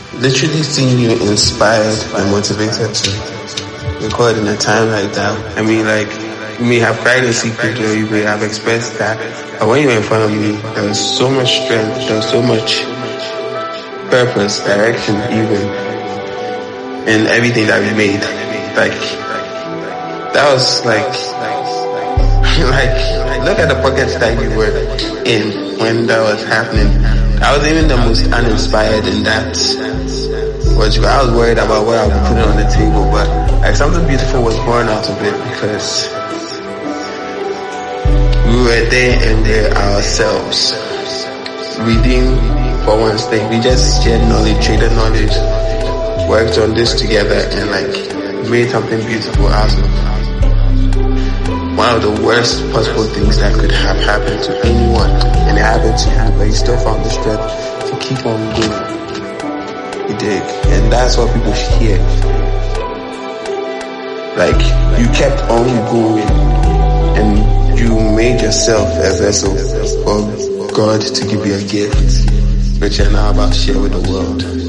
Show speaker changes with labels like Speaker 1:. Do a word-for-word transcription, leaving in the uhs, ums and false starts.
Speaker 1: literally seeing you inspired and motivated to record in a time like that. I mean, like, you may have cried in secret or you may have expressed that, but when you were in front of me, there was so much strength, there was so much purpose, direction even, in everything that we made. Like, that was like, like, look at the pockets that you were in when that was happening. I was even the most uninspired in that. Which I was worried about what I would put on the table, but like something beautiful was born out of it because we were there and there ourselves, reading for one thing. We just shared knowledge, traded knowledge, worked on this together, and like made something beautiful out of it. One of the worst possible things that could have happened to anyone, and it happened to you, but you still found the strength to keep on going. You dig? And that's what people should hear. Like, you kept on going, and you made yourself a vessel for God to give you a gift, which you're now about to share with the world.